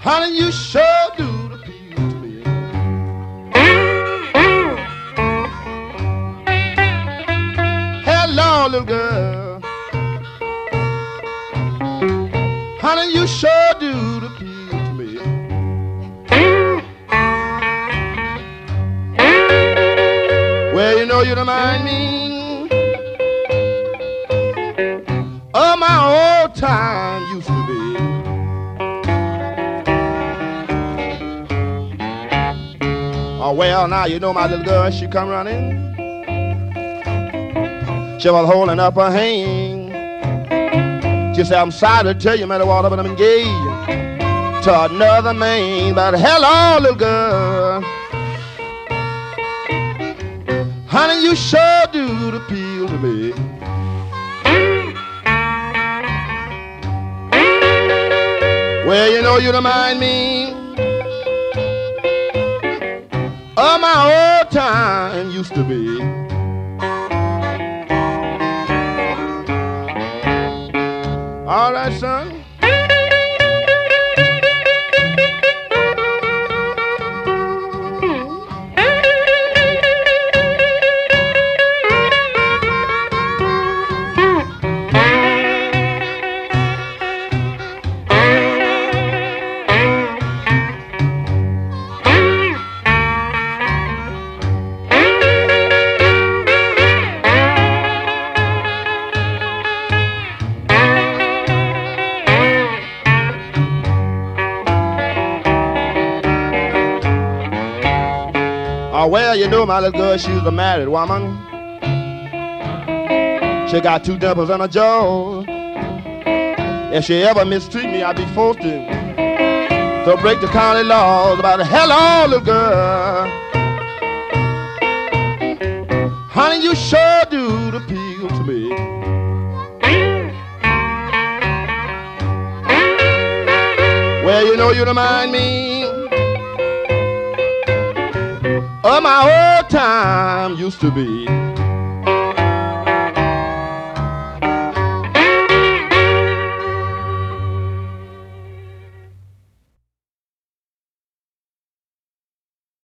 Honey, you sure do appeal to me. Hello, little girl. Honey, you sure do appeal to me. Well, you know you don't mind me. Oh, my old time used to be. Oh, well, now you know my little girl, she come running. She was holding up her hand. She said, I'm sorry to tell you, man, but I'm engaged to another man. But hello, little girl. Honey, you sure do appeal to me. Well, you know you don't mind me. Oh, my old time used to be. All right, son. Oh, well, you know my little girl, she's a married woman. She got 2 dimples in her jaw. If she ever mistreat me, I'd be forced to break the county laws about hello, little girl. Honey, you sure do appeal to me. Well, you know you don't mind me. Oh, my old time used to be.